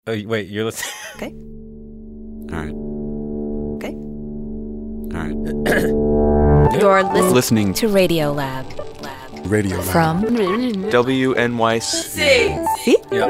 Oh, wait, you're listening? Okay. All right. Okay. All right. You're Listening to Radio Lab. Radio Lab. From WNYC. See? Yeah.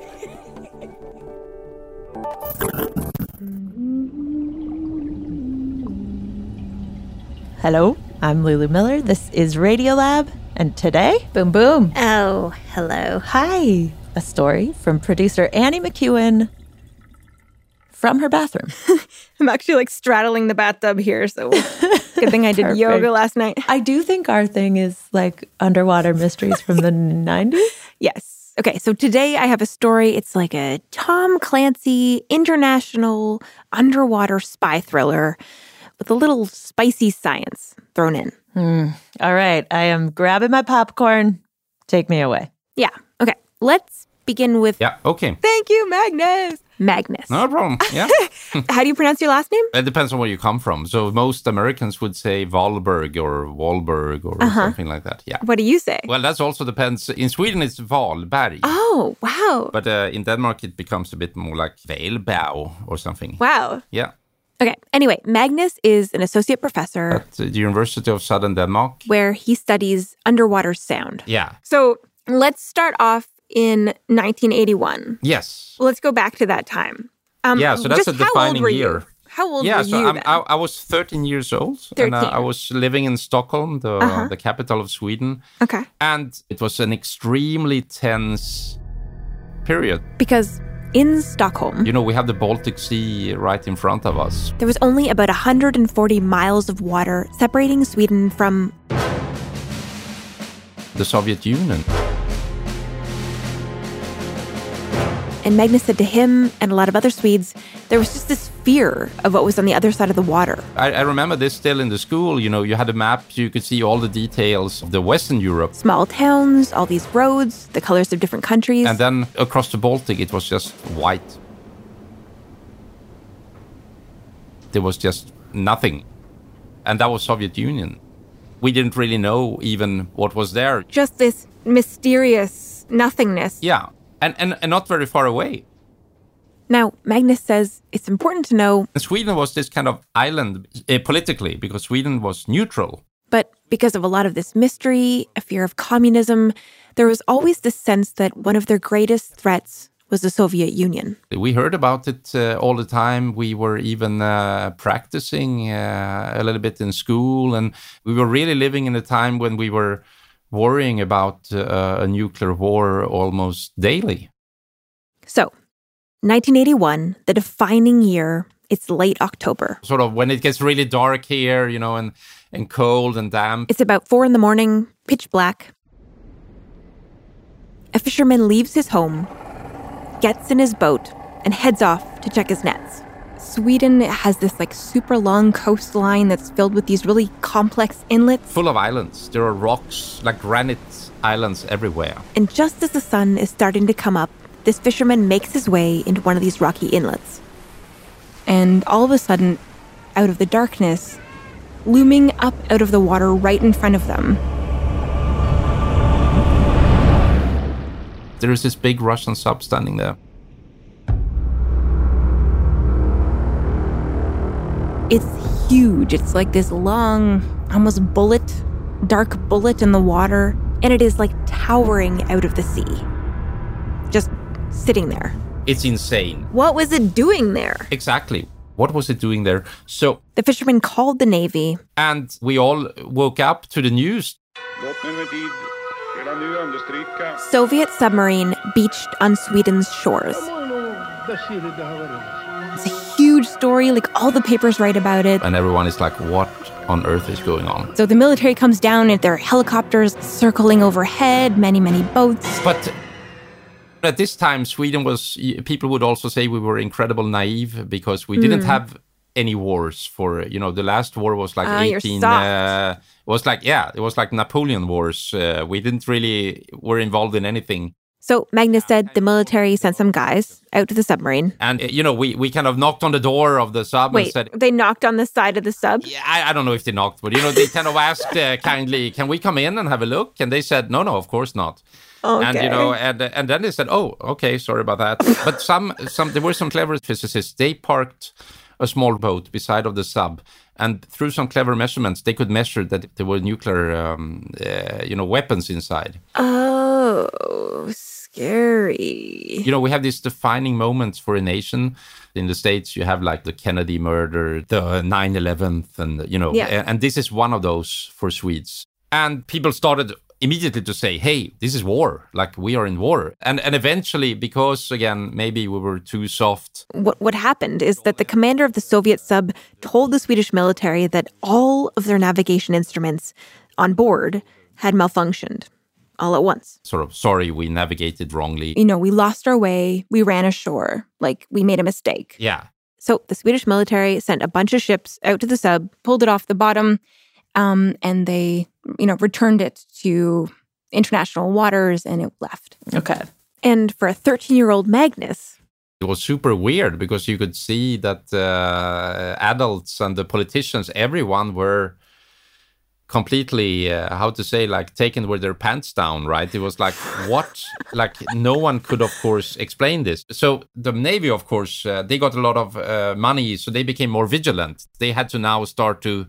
Hello, I'm Lulu Miller. This is Radio Lab, and today, boom boom. Oh, hello. Hi. A story from producer Annie McEwen from her bathroom. I'm actually straddling the bathtub here, so good thing I did Perfect. yoga last night. I do think our thing is like underwater mysteries from the 90s. Yes. Okay, so today I have a story. It's like a Tom Clancy international underwater spy thriller with a little spicy science thrown in. All right, I am grabbing my popcorn. Take me away. Yeah. Okay, let's begin with... Yeah, okay. Thank you, Magnus. Magnus. No problem. Yeah. How do you pronounce your last name? It depends on where you come from. So most Americans would say Wahlberg or Wahlberg or something like that. Yeah. What do you say? Well, that also depends. In Sweden, it's Wahlberg. Oh, wow. But in Denmark, it becomes a bit more like Wahlberg or something. Wow. Yeah. Okay, anyway, Magnus is an associate professor At the University of Southern Denmark. where he studies underwater sound. Yeah. So let's start off in 1981. Yes. Let's go back to that time. Yeah, so that's just a how old defining were you? year. How old Yeah, were so you then? I was 13 years old. 13. And I was living in Stockholm, the capital of Sweden. Okay. And it was an extremely tense period. Because in Stockholm, You know, we have the Baltic Sea right in front of us. there was only about 140 miles of water separating Sweden from... The Soviet Union. And Magnus said to him and a lot of other Swedes, there was just this fear of what was on the other side of the water. I remember this still in the school. You know, you had a map, you could see all the details of the Western Europe. Small towns, all these roads, the colors of different countries. And then across the Baltic, it was just white. There was just nothing. And that was Soviet Union. We didn't really know even what was there. Just this mysterious nothingness. Yeah, and not very far away. Now, Magnus says it's important to know, And Sweden was this kind of island politically, because Sweden was neutral. but because of a lot of this mystery, a fear of communism, there was always this sense that one of their greatest threats was the Soviet Union. We heard about it all the time. We were even practicing a little bit in school, and we were really living in a time when we were worrying about a nuclear war almost daily. So, 1981, the defining year, it's late October. Sort of when it gets really dark here, you know, and cold and damp. It's about 4 a.m, pitch black. A fisherman leaves his home, gets in his boat, and heads off to check his nets. Sweden has this super long coastline that's filled with these really complex inlets. Full of islands. There are rocks, like granite islands everywhere. And just as the sun is starting to come up, this fisherman makes his way into one of these rocky inlets. And all of a sudden, out of the darkness, looming up out of the water right in front of them, There is this big Russian sub standing there. it's huge. It's like this long, almost dark bullet in the water, and it is towering out of the sea. Just sitting there. It's insane. What was it doing there? Exactly. What was it doing there? So, The fisherman called the Navy. and we all woke up to the news. Soviet submarine beached on Sweden's shores. It's a huge story, all the papers write about it. And everyone is like, what on earth is going on? So the military comes down and there are helicopters circling overhead, many, many boats. But at this time, people would also say we were incredibly naive because we didn't have any wars for, the last war was like you're 18. soft. It was like Napoleon Wars. We didn't really were involved in anything. So Magnus said the military sent some guys out to the submarine. And, we kind of knocked on the door of the sub and Wait, said, they knocked on the side of the sub? yeah, I don't know if they knocked, but, they kind of asked kindly, can we come in and have a look? And they said, no, of course not. And and then they said, "Oh, okay, sorry about that." But there were some clever physicists. They parked a small boat beside of the sub, and through some clever measurements, they could measure that there were nuclear, weapons inside. Oh, scary. We have these defining moments for a nation. In the States, you have like the Kennedy murder, the 9/11, and and this is one of those for Swedes. And people started immediately to say, hey, this is war, like we are in war. And eventually, because again, maybe we were too soft. What happened is that the commander of the Soviet sub told the Swedish military that all of their navigation instruments on board had malfunctioned all at once. Sort of, sorry, we navigated wrongly. We lost our way, we ran ashore, like we made a mistake. Yeah. So the Swedish military sent a bunch of ships out to the sub, pulled it off the bottom, and they, returned it to international waters, and it left. Okay. And for a 13-year-old Magnus, it was super weird because you could see that adults and the politicians, everyone were completely, taken with their pants down, right? It was like, what? Like, no one could, of course, explain this. So the Navy, of course, they got a lot of money, so they became more vigilant. They had to now start to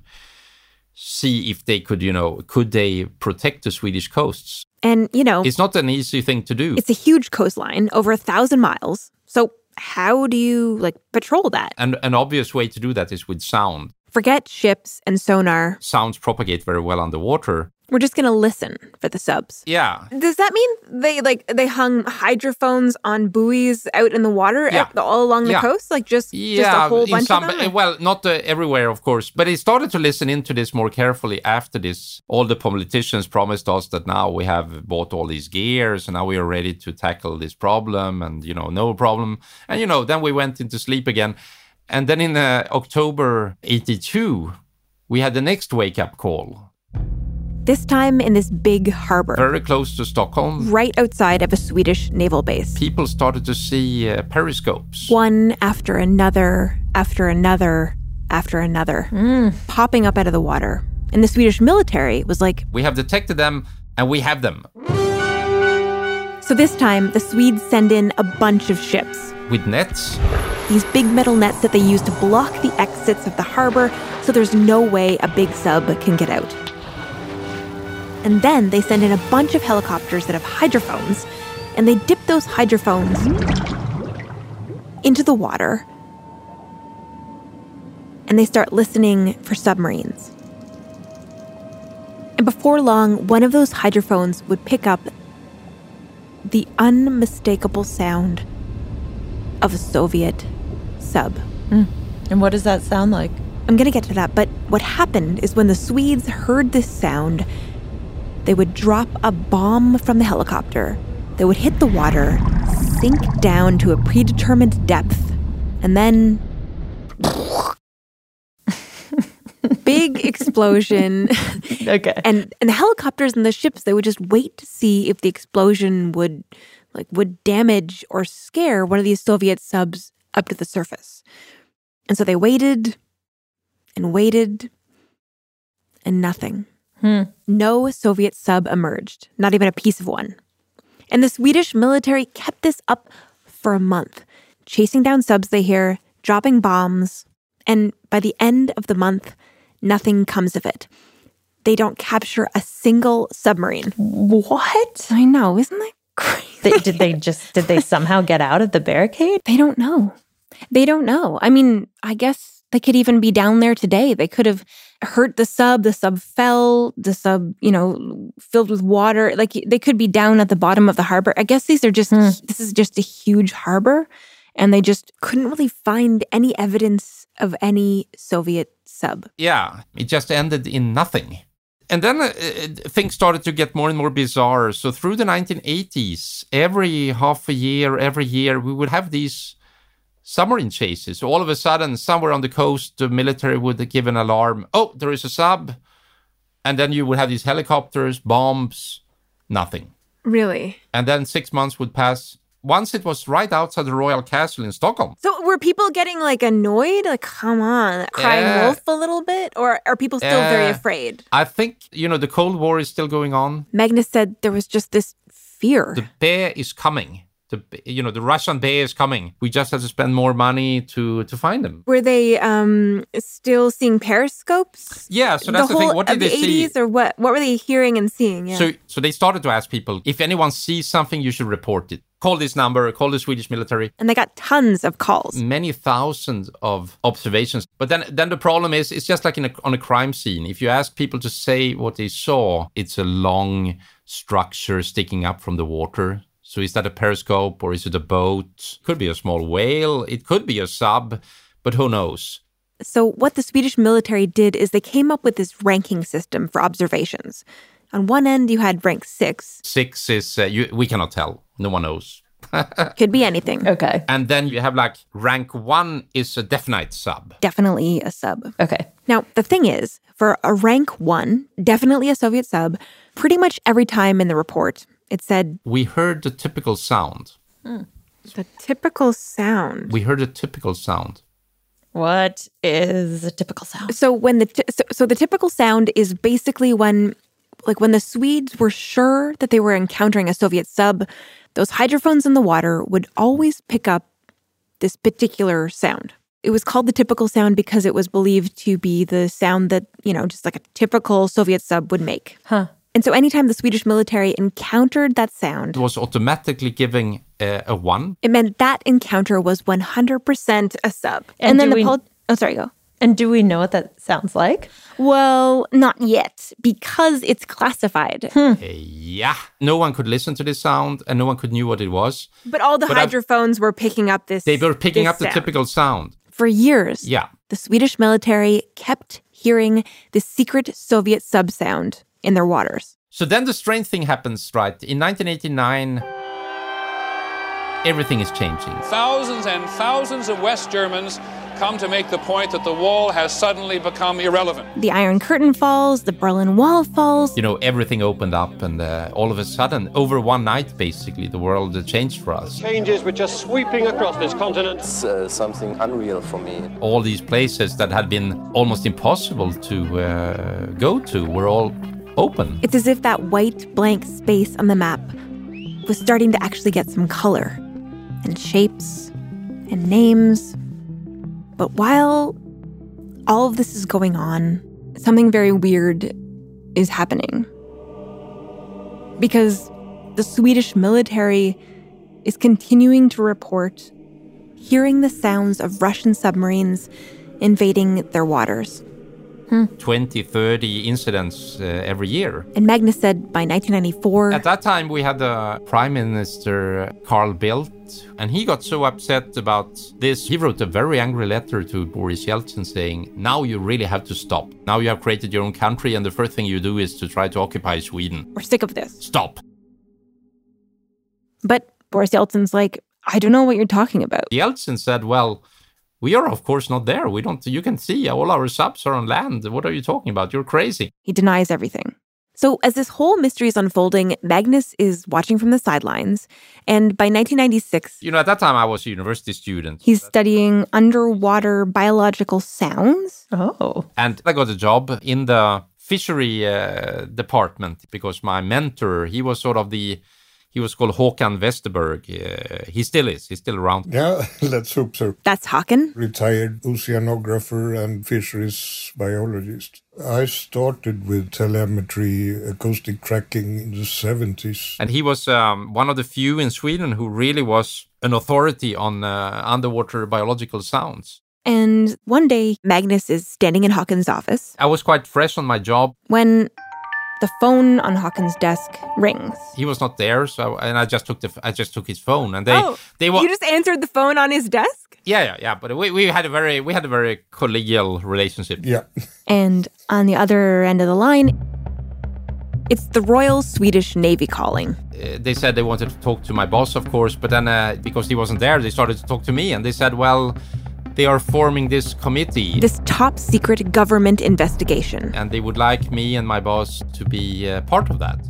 see if they could, could they protect the Swedish coasts? And, it's not an easy thing to do. It's a huge coastline, over 1,000 miles. So how do you, patrol that? And an obvious way to do that is with sound. Forget ships and sonar. Sounds propagate very well underwater. We're just going to listen for the subs. Yeah. Does that mean they hung hydrophones on buoys out in the water all along the coast? Just a whole bunch of them? Well, not everywhere, of course. But they started to listen into this more carefully after this. All the politicians promised us that now we have bought all these gears and now we are ready to tackle this problem and, no problem. And, then we went into sleep again. And then in October 82, we had the next wake-up call. This time in this big harbor. Very close to Stockholm. Right outside of a Swedish naval base. People started to see periscopes. One after another, after another, after another. Popping up out of the water. And the Swedish military was like, we have detected them and we have them. So this time, the Swedes send in a bunch of ships. With nets? These big metal nets that they use to block the exits of the harbor, so there's no way a big sub can get out. And then they send in a bunch of helicopters that have hydrophones, and they dip those hydrophones into the water, and they start listening for submarines. And before long, one of those hydrophones would pick up the unmistakable sound of a Soviet sub. And what does that sound like? I'm going to get to that, but what happened is when the Swedes heard this sound, they would drop a bomb from the helicopter that would hit the water, sink down to a predetermined depth, and then big explosion. Okay. And the helicopters and the ships, they would just wait to see if the explosion would damage or scare one of these Soviet subs up to the surface. And so they waited and waited, and nothing. No Soviet sub emerged, not even a piece of one. And the Swedish military kept this up for a month, chasing down subs they hear, dropping bombs, and by the end of the month, nothing comes of it. They don't capture a single submarine. What? I know, isn't that crazy? Did they somehow get out of the barricade? They don't know. I mean, I guess they could even be down there today. They could have hurt the sub fell, the sub, filled with water. They could be down at the bottom of the harbor. I guess this is just a huge harbor, and they just couldn't really find any evidence of any Soviet sub. Yeah, it just ended in nothing. And then things started to get more and more bizarre. So through the 1980s, every half a year, every year, we would have these submarine chases. So all of a sudden, somewhere on the coast, the military would give an alarm. Oh, there is a sub. And then you would have these helicopters, bombs, nothing. Really? And then 6 months would pass. Once it was right outside the Royal Castle in Stockholm. So were people getting annoyed? Come on, crying wolf a little bit? Or are people still very afraid? I think, the Cold War is still going on. Magnus said there was just this fear? The bear is coming. The Russian bear is coming. We just have to spend more money to find them. Were they still seeing periscopes? Yeah, so that's the thing. What did they see? 80s, or what were they hearing and seeing? Yeah. So they started to ask people, if anyone sees something, you should report it. Call this number, call the Swedish military. And they got tons of calls. Many thousands of observations. But then the problem is, it's just like on a crime scene. If you ask people to say what they saw, it's a long structure sticking up from the water. So is that a periscope or is it a boat? Could be a small whale. It could be a sub, but who knows? So what the Swedish military did is they came up with this ranking system for observations. On one end, you had rank 6. 6 is, we cannot tell. No one knows. Could be anything. Okay. And then you have like rank 1 is a definite sub. Definitely a sub. Okay. Now, the thing is, for a rank 1, definitely a Soviet sub, pretty much every time in the report, it said, we heard the typical sound. The typical sound. We heard a typical sound. What is a typical sound? So when so the typical sound is basically when the Swedes were sure that they were encountering a Soviet sub, those hydrophones in the water would always pick up this particular sound. It was called the typical sound because it was believed to be the sound that, just like a typical Soviet sub would make. Huh. And so anytime the Swedish military encountered that sound, it was automatically giving a 1. It meant that encounter was 100% a sub. And then go. And do we know what that sounds like? Well, not yet, because it's classified. Yeah. No one could listen to this sound, and no one could knew what it was. But all the hydrophones were picking up this They were picking up the sound. typical sound. For years, Yeah. the Swedish military kept hearing the secret Soviet sub sound in their waters. So then the strange thing happens, right? In 1989, everything is changing. Thousands and thousands of West Germans come to make the point that the wall has suddenly become irrelevant. The Iron Curtain falls, the Berlin Wall falls. Everything opened up, and all of a sudden, over one night, basically, the world changed for us. Changes which are sweeping across this continent. It's something unreal for me. All these places that had been almost impossible to go to were all open. It's as if that white blank space on the map was starting to actually get some color and shapes and names. But while all of this is going on, something very weird is happening. Because the Swedish military is continuing to report hearing the sounds of Russian submarines invading their waters. 20, 30 incidents every year. And Magnus said by 1994... At that time, we had the Prime Minister, Carl Bildt, and he got so upset about this. He wrote a very angry letter to Boris Yeltsin saying, now you really have to stop. Now you have created your own country, and the first thing you do is to try to occupy Sweden. We're sick of this. Stop. But Boris Yeltsin's like, I don't know what you're talking about. Yeltsin said, well, we are, of course, not there. You can see all our subs are on land. What are you talking about? You're crazy. He denies everything. So as this whole mystery is unfolding, Magnus is watching from the sidelines. And by 1996... at that time, I was a university student. He's studying underwater biological sounds. Oh. And I got a job in the fishery department because my mentor, he was called Håkan Westerberg. He still is. He's still around. Yeah, let's hope so. That's Håkan. Retired oceanographer and fisheries biologist. I started with telemetry, acoustic tracking in the 70s. And he was one of the few in Sweden who really was an authority on underwater biological sounds. And one day, Magnus is standing in Håkan's office. I was quite fresh on my job. When the phone on Håkan's desk rings. He was not there, and I just took his phone, and they you just answered the phone on his desk? Yeah. But we had a very collegial relationship. Yeah. And on the other end of the line, it's the Royal Swedish Navy calling. They said they wanted to talk to my boss, of course, but then because he wasn't there, they started to talk to me, and they said, well, they are forming this committee. This top secret government investigation. And they would like me and my boss to be part of that.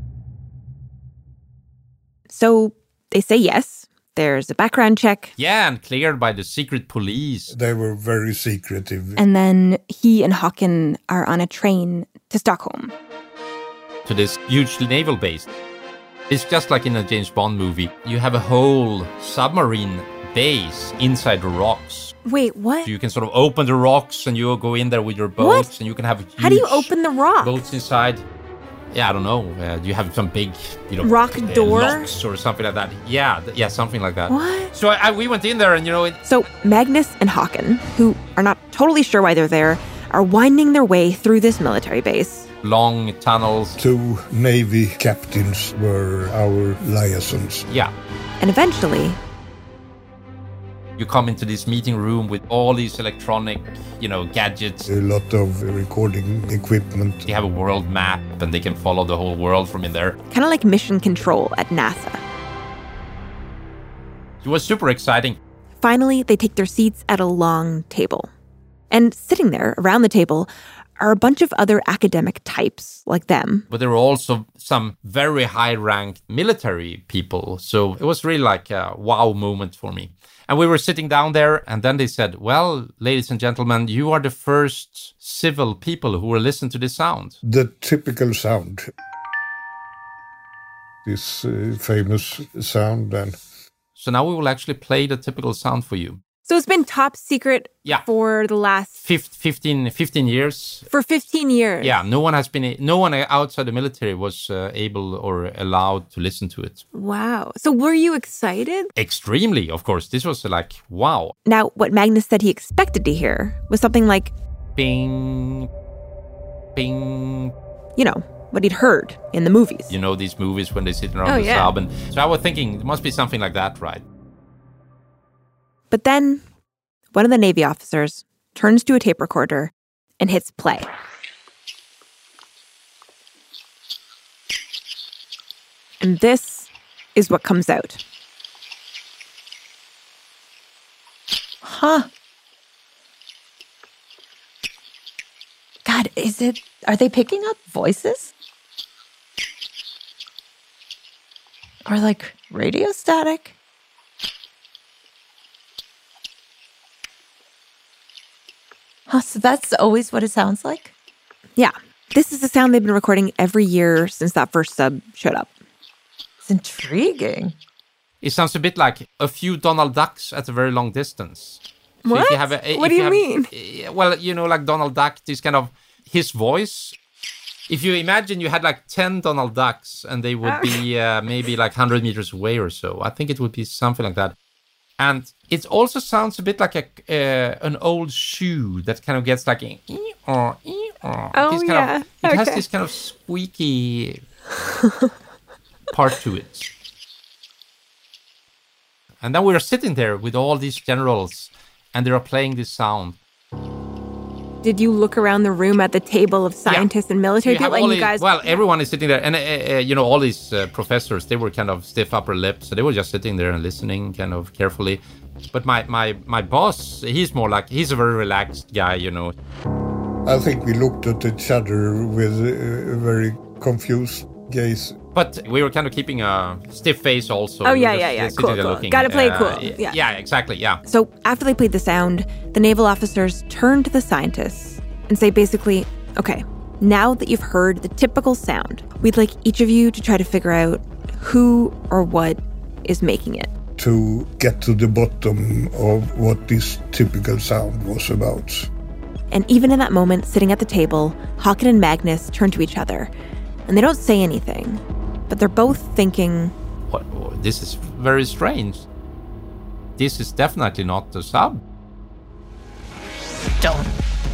So they say yes. There's a background check. Yeah, and cleared by the secret police. They were very secretive. And then he and Håkan are on a train to Stockholm. To this huge naval base. It's just like in a James Bond movie. You have a whole submarine base inside the rocks. Wait, what? So you can sort of open the rocks and you go in there with your boats. What? And you can have How do you open the rock? Boats inside. Yeah, I don't know. You have some big, rock door locks or something like that. Yeah, something like that. What? So we went in there and So Magnus and Håkon, who are not totally sure why they're there, are winding their way through this military base. Long tunnels. 2 Navy captains were our liaisons. Yeah. And eventually, you come into this meeting room with all these electronic, gadgets. A lot of recording equipment. You have a world map and they can follow the whole world from in there. Kind of like mission control at NASA. It was super exciting. Finally, they take their seats at a long table. And sitting there around the table are a bunch of other academic types like them. But there were also some very high-ranked military people. So it was really like a wow moment for me. And we were sitting down there, and then they said, well, ladies and gentlemen, you are the first civil people who will listen to this sound. The typical sound. This famous sound. And so now we will actually play the typical sound for you. So it's been top secret for the last 15 years. For 15 years. Yeah, no one outside the military was able or allowed to listen to it. Wow. So were you excited? Extremely, of course. This was like, wow. Now, what Magnus said he expected to hear was something like bing, bing. What he'd heard in the movies. These movies when they sit around the sub. And so I was thinking, it must be something like that, right? But then, one of the Navy officers turns to a tape recorder and hits play. And this is what comes out. Huh. God, are they picking up voices? Or like radio static? Huh, so that's always what it sounds like? Yeah. This is the sound they've been recording every year since that first sub showed up. It's intriguing. It sounds a bit like a few Donald Ducks at a very long distance. So what? What do you mean? Well, like Donald Duck, this kind of his voice. If you imagine you had like 10 Donald Ducks and they would be maybe like 100 meters away or so. I think it would be something like that. And it also sounds a bit like an old shoe that kind of gets like a Oh, yeah. It has this kind of squeaky part to it. And then we are sitting there with all these generals and they are playing this sound. Did you look around the room at the table of scientists and military people? And you guys... Well, everyone is sitting there. And, all these professors, they were kind of stiff upper lip. So they were just sitting there and listening kind of carefully. But my boss, he's a very relaxed guy, I think we looked at each other with a very confused gaze. But we were kind of keeping a stiff face also. Oh, yeah. Cool. Gotta play it cool. Yeah, exactly, yeah. So after they played the sound, the naval officers turned to the scientists and say basically, okay, now that you've heard the typical sound, we'd like each of you to try to figure out who or what is making it. To get to the bottom of what this typical sound was about. And even in that moment, sitting at the table, Håkon and Magnus turn to each other. And they don't say anything, but they're both thinking... This is very strange. This is definitely not the sub. Don't.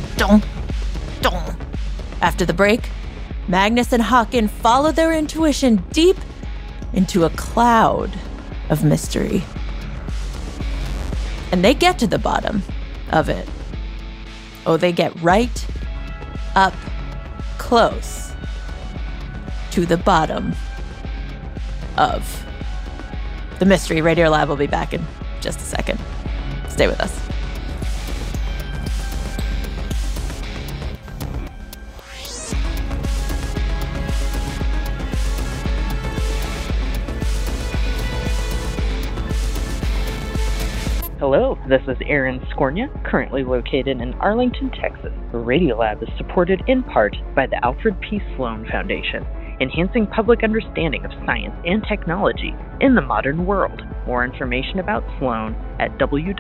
After the break, Magnus and Håkon follow their intuition deep into a cloud of mystery. And they get to the bottom of it. Oh, they get right up close to the bottom of the mystery. Radio Lab will be back in just a second. Stay with us. Hello, this is Aaron Skornia, currently located in Arlington, Texas. Radiolab is supported in part by the Alfred P. Sloan Foundation enhancing public understanding of science and technology in the modern world. More information about Sloan at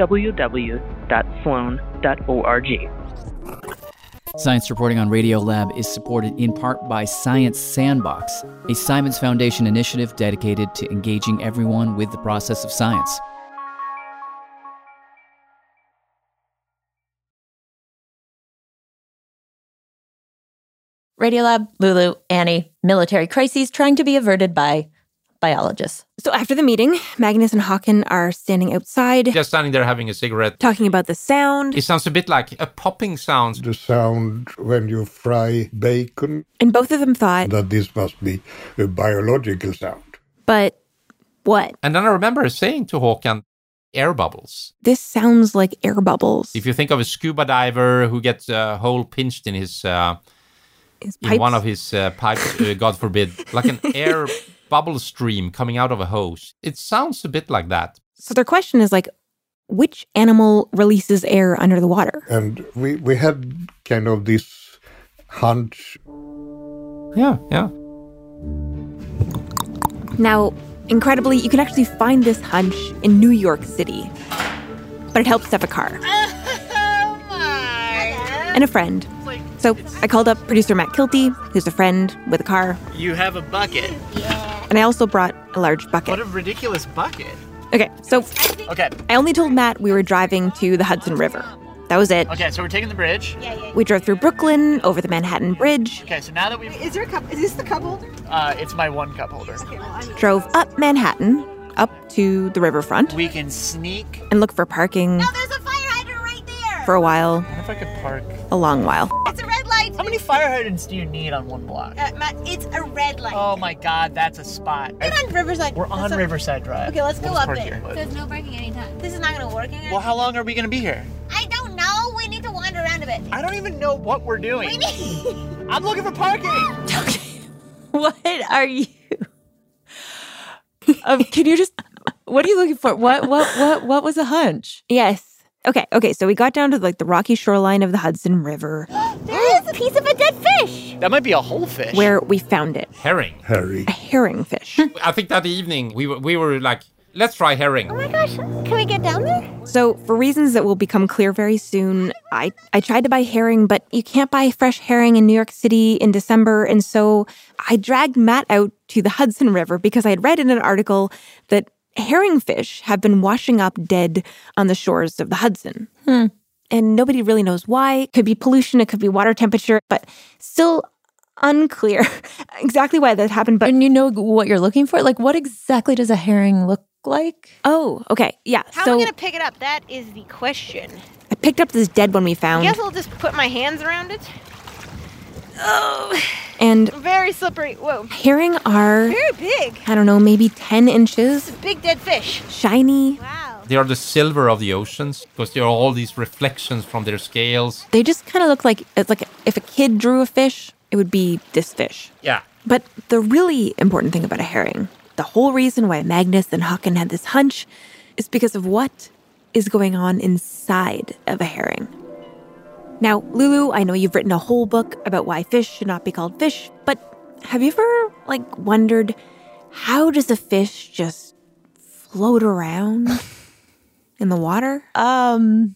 www.sloan.org. Science reporting on Radiolab is supported in part by Science Sandbox, a Simons Foundation initiative dedicated to engaging everyone with the process of science. Radiolab, Lulu, Annie, military crises trying to be averted by biologists. So after the meeting, Magnus and Håkan are standing outside. Just standing there having a cigarette. Talking about the sound. It sounds a bit like a popping sound. The sound when you fry bacon. And both of them thought that this must be a biological sound. But what? And then I remember saying to Håkan, air bubbles. This sounds like air bubbles. If you think of a scuba diver who gets a hole pinched in his in one of his pipes, God forbid, like an air bubble stream coming out of a hose. It sounds a bit like that. So their question is like, which animal releases air under the water? And we had kind of this hunch. Yeah. Now, incredibly, you can actually find this hunch in New York City. But it helps to have a car. And a friend. So I called up producer Matt Kilty, who's a friend with a car. You have a bucket. And I also brought a large bucket. What a ridiculous bucket. Okay, so I only told Matt we were driving to the Hudson River. That was it. Okay, so we're taking the bridge. We drove through Brooklyn, over the Manhattan Bridge. Okay, so now that we've... Is this the cup holder? It's my one cup holder. Drove up Manhattan, up to the riverfront. We can sneak. And look for parking. No, there's a fire hydrant right there. For a while. What if I could park? A long while. It's a red light. How many fire hydrants do you need on one block? Matt, it's a red light. Oh my God, that's a spot. We're on Riverside. We're on Riverside Drive. Okay, let's go up there. Here. There's no parking anytime. This is not going to work again. Well, how long are we going to be here? I don't know. We need to wander around a bit. I don't even know what we're doing. I'm looking for parking. What are you? Can you just? What are you looking for? What was a hunch? Yes. Okay. So we got down to like the rocky shoreline of the Hudson River. There is a piece of a dead fish. That might be a whole fish. Where we found it. Herring. A herring fish. I think that evening we were like, let's try herring. Oh my gosh, can we get down there? So for reasons that will become clear very soon, I tried to buy herring, but you can't buy fresh herring in New York City in December. And so I dragged Matt out to the Hudson River because I had read in an article that herring fish have been washing up dead on the shores of the Hudson. And nobody really knows why. It could be pollution, it could be water temperature, but still unclear exactly why that happened. But and you know what you're looking for? Like, what exactly does a herring look like? Oh, okay. Yeah. How am I going to pick it up? That is the question. I picked up this dead one we found. I guess I'll just put my hands around it. Oh. And very slippery. Whoa. Herring are very big. I don't know, maybe 10 inches. It's a big dead fish. Shiny. Wow. They are the silver of the oceans because there are all these reflections from their scales. They just kind of look like it's like if a kid drew a fish, it would be this fish. Yeah. But the really important thing about a herring, the whole reason why Magnus and Håkan had this hunch, is because of what is going on inside of a herring. Now, Lulu, I know you've written a whole book about why fish should not be called fish, but have you ever, wondered how does a fish just float around in the water? I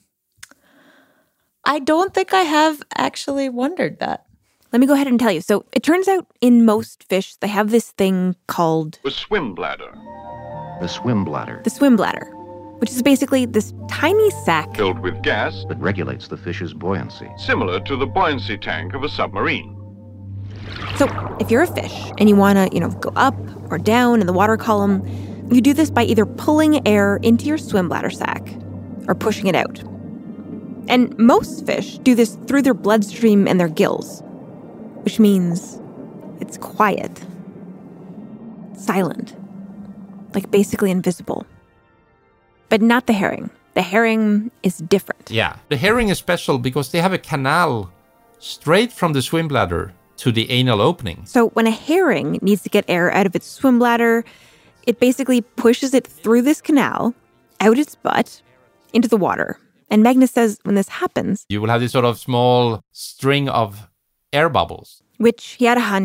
don't think I have actually wondered that. Let me go ahead and tell you. So it turns out in most fish, they have this thing called the swim bladder. The swim bladder. The swim bladder, which is basically this tiny sac filled with gas that regulates the fish's buoyancy. Similar to the buoyancy tank of a submarine. So if you're a fish and you want to, go up or down in the water column, you do this by either pulling air into your swim bladder sac or pushing it out. And most fish do this through their bloodstream and their gills, which means it's quiet, silent, basically invisible. But not the herring. The herring is different. Yeah. The herring is special because they have a canal straight from the swim bladder to the anal opening. So when a herring needs to get air out of its swim bladder, it basically pushes it through this canal, out its butt, into the water. And Magnus says when this happens, you will have this sort of small string of air bubbles. Which he had a hunch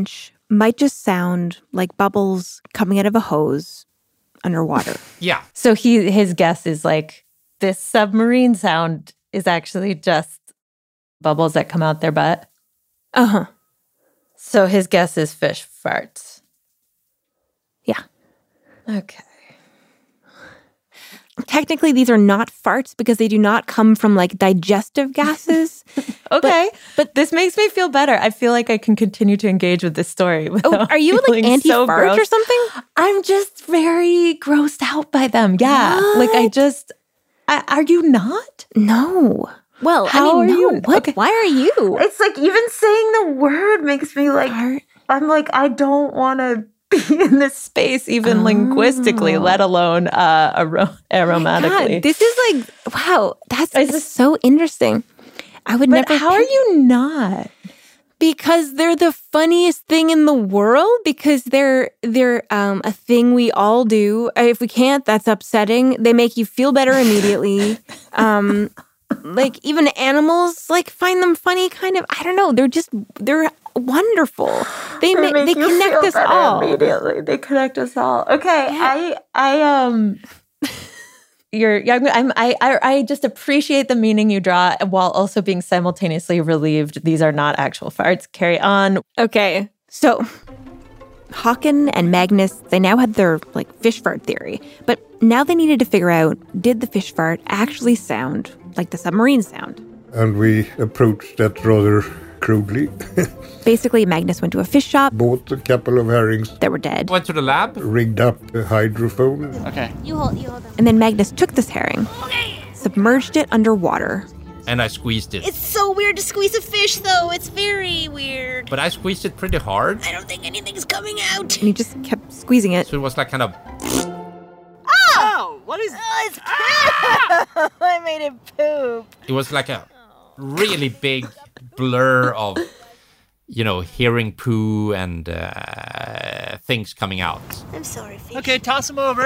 might just sound like bubbles coming out of a hose underwater. Yeah. So his guess is like this submarine sound is actually just bubbles that come out their butt. Uh-huh. So his guess is fish farts. Yeah. Okay. Technically, these are not farts because they do not come from like digestive gases. Okay. But this makes me feel better. I feel like I can continue to engage with this story. Oh, are you like anti-fart or something? I'm just very grossed out by them. Yeah. What? Like are you not? No. Well, How I mean, are no. you? What? Okay. Why are you? It's like even saying the word makes me like, I'm like, I don't want to be in this space even linguistically, let alone aromatically. God, this is like, wow, that's so interesting. I would never. How are you not? Because they're the funniest thing in the world. Because they're a thing we all do. If we can't, that's upsetting. They make you feel better immediately. Like even animals like find them funny. Kind of. I don't know. They're wwondrul. They connect us all immediately. They connect us all. Okay, Yeah. I just appreciate the meaning you draw while also being simultaneously relieved. These are not actual farts. Carry on. Okay, so Håkon and Magnus, they now had their like fish fart theory, but now they needed to figure out, did the fish fart actually sound like the submarine sound? And we approached that rather crudely. Basically, Magnus went to a fish shop, Bought a couple of herrings, that were dead, Went to the lab. rigged up a hydrophone. Okay. You hold them. and then Magnus took this herring, submerged it underwater, And I squeezed it. It's so weird to squeeze a fish, though. It's very weird. But I squeezed it pretty hard. I don't think anything's coming out. and he just kept squeezing it. So it was like kind of... Oh, what is... Oh, it's poop! I made it poop. It was like a really big blur of, hearing poo and things coming out. I'm sorry, fish. Okay, toss him over.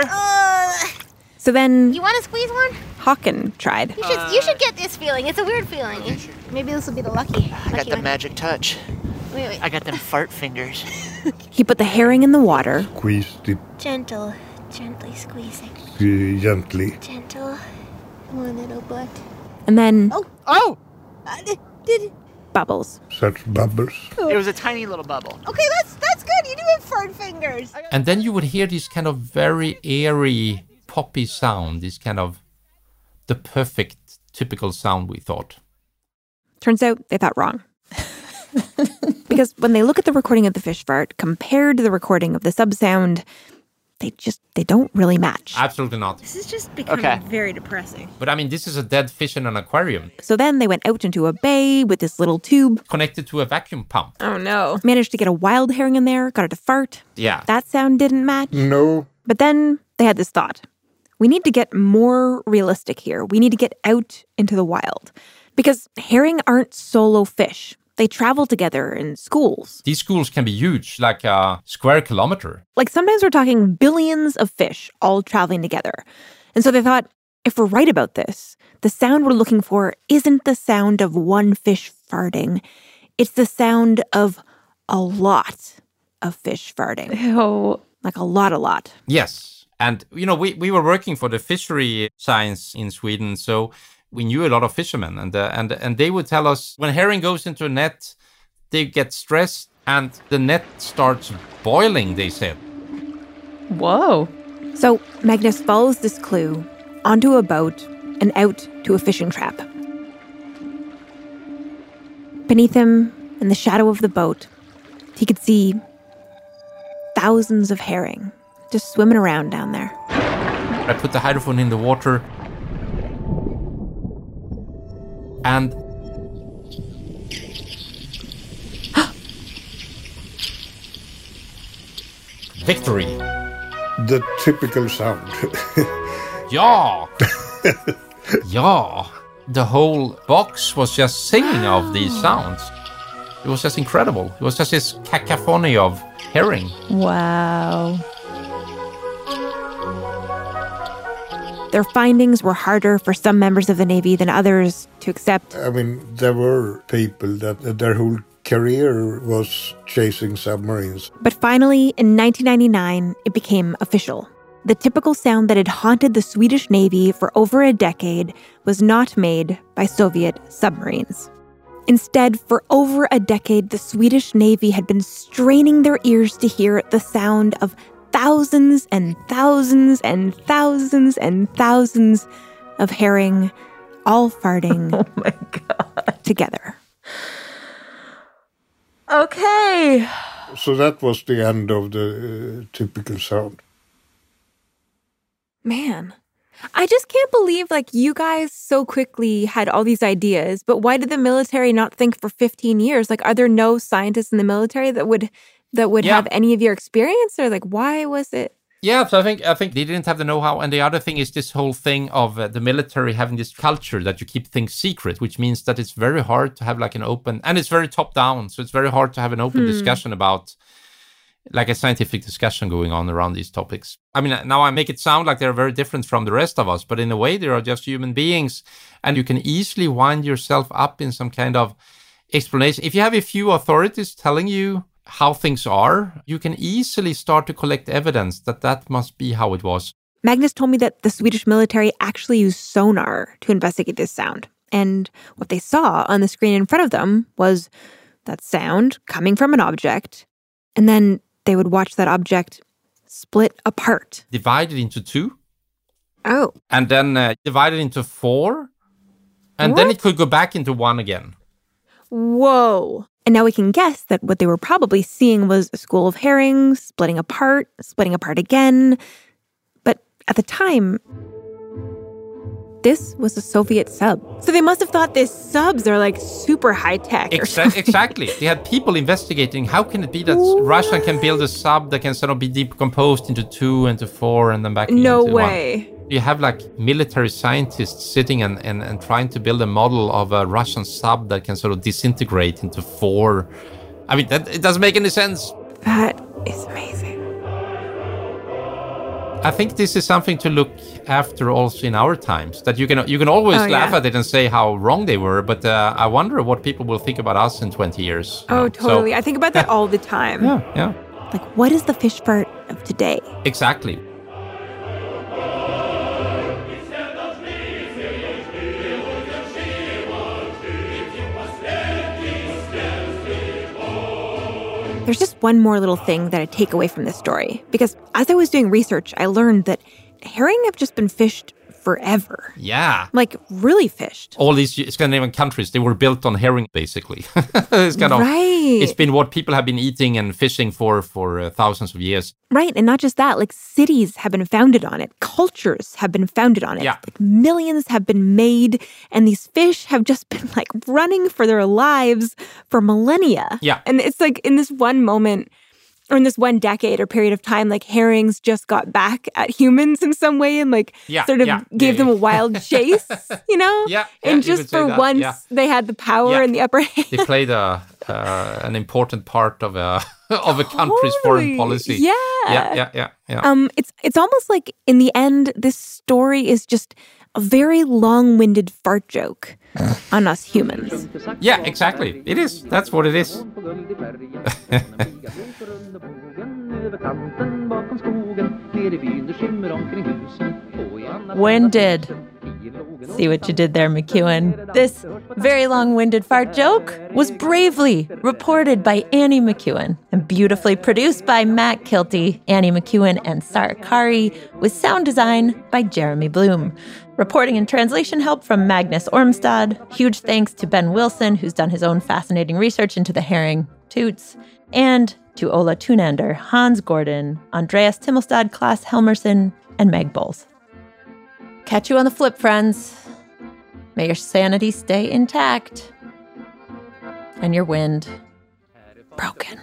So then You want to squeeze one? Håkon tried. You should get this feeling. It's a weird feeling. Maybe this will be the lucky I got the one. magic touch. Wait. I got them fart fingers. He put the herring in the water, Squeezed it Gently squeezing. gently. Gentle. One little butt. and then Oh! Did bubbles. Such bubbles. It was a tiny little bubble. Okay, that's good. You do have fart fingers. And then you would hear this kind of very airy, poppy sound. This kind of the perfect, typical sound, we thought. Turns out they thought wrong. Because when they look at the recording of the fish fart compared to the recording of the sub sound, they don't really match. Absolutely not. This is just becoming very depressing. But I mean, this is a dead fish in an aquarium. So then they went out into a bay with this little tube. Connected to a vacuum pump. Oh no. Managed to get a wild herring in there, got it to fart. Yeah. That sound didn't match. No. But then they had this thought. We need to get more realistic here. We need to get out into the wild. Because herring aren't solo fish. They travel together in schools. These schools can be huge, like a square kilometer. Like sometimes we're talking billions of fish all traveling together. And so they thought, if we're right about this, the sound we're looking for isn't the sound of one fish farting. It's the sound of a lot of fish farting. Ew. Like a lot. Yes. And, we were working for the fishery science in Sweden, so we knew a lot of fishermen, and they would tell us when herring goes into a net, they get stressed and the net starts boiling, they said. Whoa. So Magnus follows this clue onto a boat and out to a fishing trap. Beneath him, in the shadow of the boat, he could see thousands of herring just swimming around down there. I put the hydrophone in the water. And victory. The typical sound. Yeah. Yeah. The whole box was just singing of these sounds. It was just incredible. It was just this cacophony of herring. Wow. Their findings were harder for some members of the Navy than others to accept. I mean, there were people that their whole career was chasing submarines. But finally, in 1999, it became official. The typical sound that had haunted the Swedish Navy for over a decade was not made by Soviet submarines. Instead, for over a decade, the Swedish Navy had been straining their ears to hear the sound of thousands and thousands and thousands and thousands of herring all farting together. Okay. So that was the end of the typical sound. Man, I just can't believe, you guys so quickly had all these ideas, but why did the military not think for 15 years? Are there no scientists in the military that would have any of your experience? Or, why was it? Yeah, so I think they didn't have the know-how. And the other thing is this whole thing of the military having this culture that you keep things secret, which means that it's very hard to have an open, and it's very top-down, so it's very hard to have an open discussion about a scientific discussion going on around these topics. I mean, now I make it sound like they're very different from the rest of us, but in a way, they are just human beings. And you can easily wind yourself up in some kind of explanation. If you have a few authorities telling you how things are, you can easily start to collect evidence that must be how it was. Magnus told me that the Swedish military actually used sonar to investigate this sound. And what they saw on the screen in front of them was that sound coming from an object, and then they would watch that object split apart. Divided into two. Oh. And then divided into four. And then it could go back into one again. Whoa. And now we can guess that what they were probably seeing was a school of herrings splitting apart again. But at the time, this was a Soviet sub. So they must have thought these subs are super high-tech or something. Exactly. They had people investigating how can it be that Russia can build a sub that can sort of be decomposed into 2 into 4 and then back into 1. No way. You have military scientists sitting and trying to build a model of a Russian sub that can sort of disintegrate into 4. I mean, it doesn't make any sense. That is amazing. I think this is something to look after also in our times, that you can always laugh at it and say how wrong they were, but I wonder what people will think about us in 20 years. Oh, totally. So, I think about that all the time. Yeah. What is the fish fart of today? Exactly. There's just one more little thing that I take away from this story, because as I was doing research, I learned that herring have just been fished forever. Yeah. Really fished. All these Scandinavian countries, they were built on herring, basically. It's kind of, right. It's been what people have been eating and fishing for thousands of years. Right, and not just that, cities have been founded on it. Cultures have been founded on it. Yeah. Millions have been made, and these fish have just been, running for their lives for millennia. Yeah. And it's in this one moment, or in this one decade or period of time, herrings just got back at humans in some way and gave them a wild chase, Yeah. And just for once, they had the power and the upper hand. They played an important part of a country's foreign policy. Yeah. Yeah. It's almost like in the end, this story is just a very long-winded fart joke on us humans. Yeah, exactly. It is. That's what it is. Winded. See what you did there, McEwen. This very long-winded fart joke was bravely reported by Annie McEwen and beautifully produced by Matt Kilty, Annie McEwen, and Sarah Kari, with sound design by Jeremy Bloom. Reporting and translation help from Magnus Ormstad. Huge thanks to Ben Wilson, who's done his own fascinating research into the herring toots. And to Ola Tunander, Hans Gordon, Andreas Timmelstad, Klaas Helmerson, and Meg Bowles. Catch you on the flip, friends. May your sanity stay intact. And your wind broken.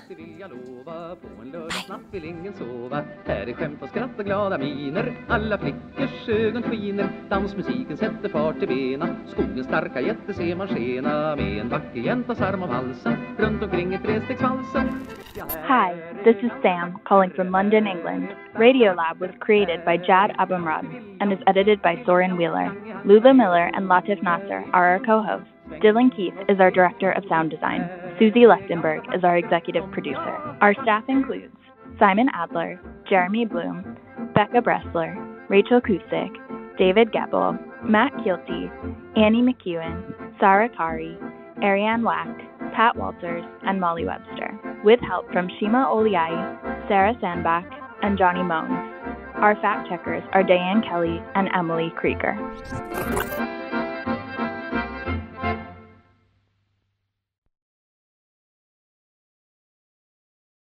Natt vill ingen sova. Här är skämt och skratt och glada miner. Alla flickors ögon skiner. Dansmusiken sätter fart i bena. Skogens starka jätte ser man skena. Med en vacker jäntas arm om halsen. Runt omkring ett trestegsvalsen. Hi, this is Sam calling from London, England. Radiolab was created by Jad Abumrad and is edited by Soren Wheeler. Lula Miller and Latif Nasser are our co-hosts. Dylan Keith is our Director of Sound Design. Susie Lechtenberg is our Executive Producer. Our staff includes Simon Adler, Jeremy Bloom, Becca Bressler, Rachel Kusik, David Gebel, Matt Kielty, Annie McEwen, Sarah Kari, Ariane Wack, Pat Walters, and Molly Webster, with help from Shima Oliai, Sarah Sandbach, and Johnny Moans. Our fact checkers are Diane Kelly and Emily Krieger.